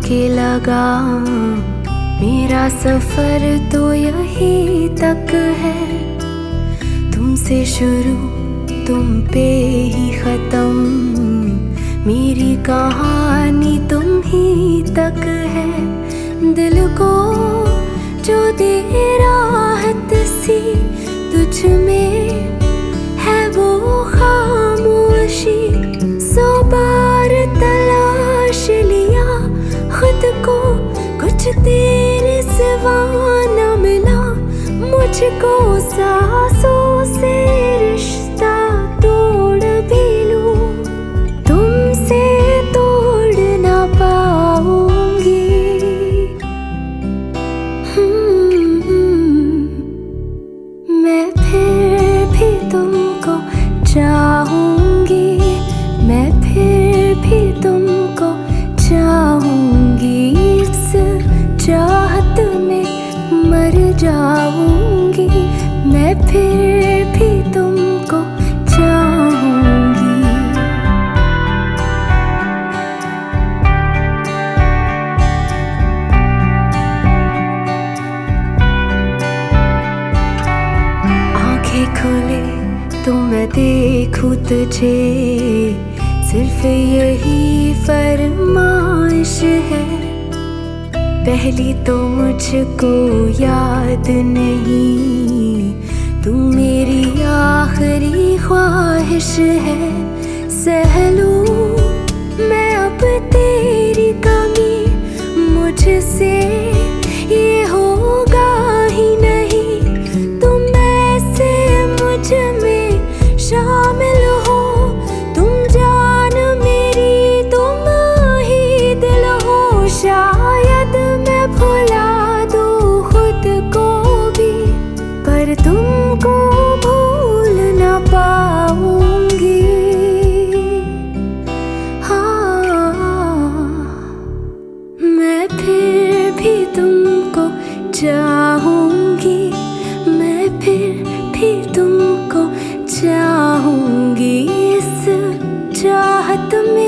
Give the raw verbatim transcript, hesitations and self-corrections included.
के लगा मेरा सफर तो यही तक है। तुमसे शुरू तुम पे ही खत्म, मेरी कहानी तुम ही तक है। दिल को जो दे राहत सी तुझ में है वो खामोशी। सौ बार तलाश लिया खुद को, कुछ तेरे सिवा न मिला मुझको। सांसों से रिश्ता तोड़ भी लूं, तुमसे तोड़ ना पाऊंगी। मैं फिर भी तुमको चाहूंगी, मैं फिर भी तुमको चाहूंगी। इस चाहत में मर जाऊंगी, मैं फिर भी तुमको चाहूंगी। आंखें खुले तो मैं देखूं तुझे, सिर्फ यही फरमाइश है। पहली तो मुझको याद नहीं, तू मेरी आखिरी ख्वाहिश है। सह लूं मैं अब तेरी कमी, मुझसे ये होगा ही नहीं। तुम ऐसे मुझ में शामिल हो, तुम जान मेरी तुम ही दिल हो। शायद मैं भुला दूं खुद को भी, पर तुमको भूल ना पाऊंगी। हाँ, मैं फिर भी तुमको चाहूंगी, मैं फिर भी तुमको चाहूंगी। इस चाहत में